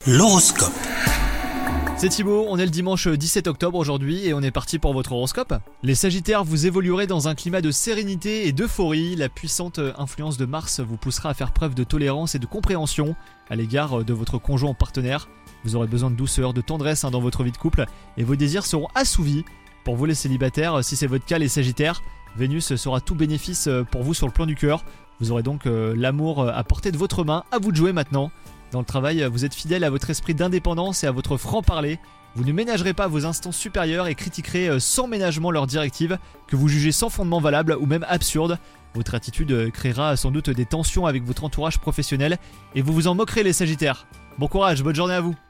L'horoscope. C'est Thibaut, on est le dimanche 17 octobre aujourd'hui et on est parti pour votre horoscope. Les Sagittaires, vous évoluerez dans un climat de sérénité et d'euphorie. La puissante influence de Mars vous poussera à faire preuve de tolérance et de compréhension à l'égard de votre conjoint ou partenaire. Vous aurez besoin de douceur, de tendresse dans votre vie de couple et vos désirs seront assouvis. Pour vous les célibataires, si c'est votre cas les Sagittaires, Vénus sera tout bénéfice pour vous sur le plan du cœur. Vous aurez donc l'amour à portée de votre main, à vous de jouer maintenant. Dans le travail, vous êtes fidèle à votre esprit d'indépendance et à votre franc-parler. Vous ne ménagerez pas vos instances supérieures et critiquerez sans ménagement leurs directives que vous jugez sans fondement valable ou même absurdes. Votre attitude créera sans doute des tensions avec votre entourage professionnel et vous vous en moquerez les Sagittaires. Bon courage, bonne journée à vous.